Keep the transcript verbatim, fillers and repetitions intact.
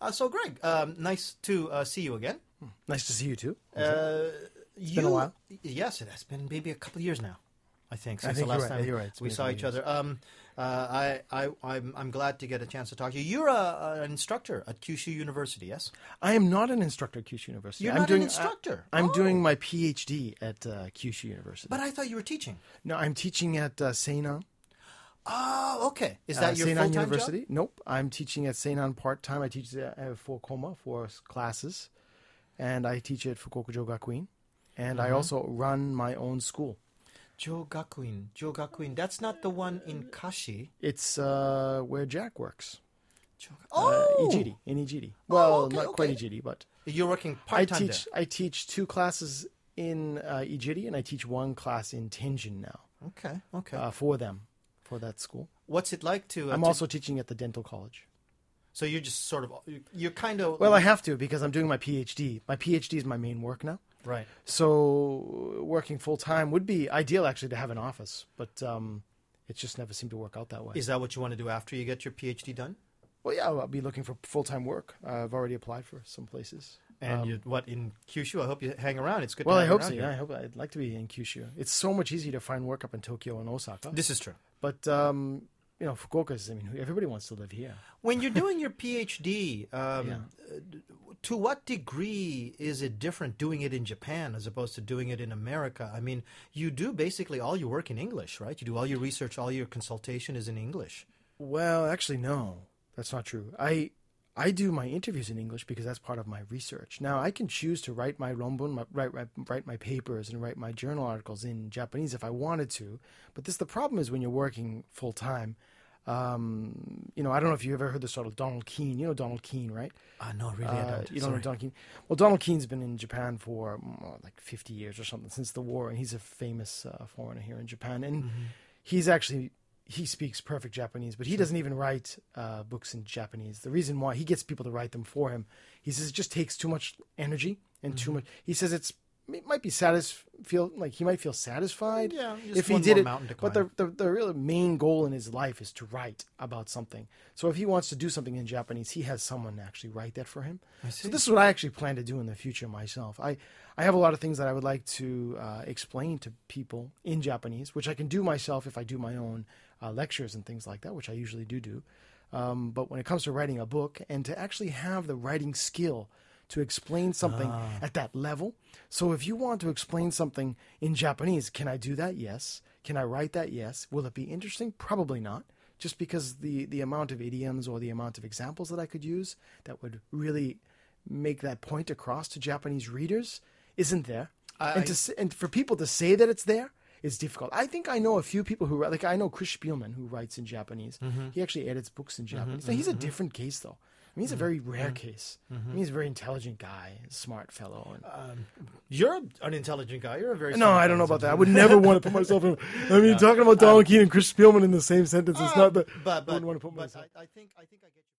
Uh, so, Greg, um, nice to uh, see you again. Nice to see you too. Uh, It's you, been a while. Yes, it has been maybe a couple of years now. I think I since think the last you're right. time You're right. It's we been a saw couple each years. other. Um, uh, I, I, I'm, I'm glad to get a chance to talk to you. You're a, an instructor at Kyushu University, yes? I am not an instructor at Kyushu University. You're I'm not doing, an instructor. I, am Oh. doing my PhD at uh, Kyushu University. But I thought you were teaching. no, I'm teaching at uh, Seinan. Oh, okay. Is that uh, your Seinan full-time University? job? Nope. I'm teaching at Seinan part time. I teach uh, I have four koma, four classes, and I teach at Fukuoka Gakuin, and Mm-hmm. I also run my own school. Jogakuin. Jogakuin. That's not the one in Kashi. It's uh, where Jack works. Jog- Uh, Oh! Ijiri, in Ijiri. Well, okay, not quite okay. Ijiri, but You're working I part-time teach. I teach two classes in uh, Ijiri, and I teach one class in Tenjin now there. Okay, okay. uh, for them, for that school. What's it like to... Uh, I'm to- also teaching at the dental college. So you're just sort of... You're kind of... Well, I have to because I'm doing my PhD. My PhD is my main work now. Right. So working full time would be ideal, actually, to have an office, but um, it just never seemed to work out that way. Is that what you want to do after you get your PhD done? Well, yeah, I'll be looking for full time work. Uh, I've already applied for some places. And Um, you, what, in Kyushu? I hope you hang around. It's good Well, to I hang hope around so. here. Yeah, I hope I'd like to be in Kyushu. It's so much easier to find work up in Tokyo and Osaka. This is true. But um, you know, Fukuoka's. I mean, everybody wants to live here. When you're doing your PhD, um, Yeah. uh, to what degree is it different doing it in Japan as opposed to doing it in America? I mean, you do basically all your work in English, right? You do all your research, all your consultation is in English. Well, actually, no, that's not true. I I do my interviews in English because that's part of my research. Now, I can choose to write my ronbun, my, write, write write my papers, and write my journal articles in Japanese if I wanted to. But this the problem is when you're working full time. Um, you know, I don't know if you ever heard the sort of Donald Keene. You know Donald Keene, right? Uh, no, really, I Uh, don't. you don't know Sorry. Donald Keene? Well, Donald Keene's been in Japan for mm, like fifty years or something since the war, and he's a famous uh, foreigner here in Japan. And Mm-hmm. he's actually he speaks perfect Japanese, but he doesn't even write uh, books in Japanese. The reason why he gets people to write them for him, he says it just takes too much energy and Mm-hmm. too much. He says it's it might be satis feel like he might feel satisfied Yeah, just if he one did more it. mountain to But the, the the real main goal in his life is to write about something. So if he wants to do something in Japanese, he has someone to actually write that for him. I So see. this is what I actually plan to do in the future myself. I, I have a lot of things that I would like to uh, explain to people in Japanese, which I can do myself if I do my own uh, lectures and things like that, which I usually do do. Um, but when it comes to writing a book and to actually have the writing skill to explain something at that level. So if you want to explain something in Japanese, can I do that? Yes. Can I write that? Yes. Will it be interesting? Probably not. Just because the, the amount of idioms or the amount of examples that I could use that would really make that point across to Japanese readers isn't there. I- and to s- and for people to say that it's there is difficult. I think I know a few people who write, like I know Chris Spielman who writes in Japanese. He actually edits books in Japanese. Now, he's a different case though. I mean, he's a very rare case. I mean, he's a very intelligent guy, smart fellow. And, You're an intelligent guy. You're a very no, smart I don't know guy. about that. I would never want to put myself in. I mean, talking about Donald Keene and Chris Spielman in the same sentence is not the. But I but, wouldn't want to put but myself. I, I think I think I get you.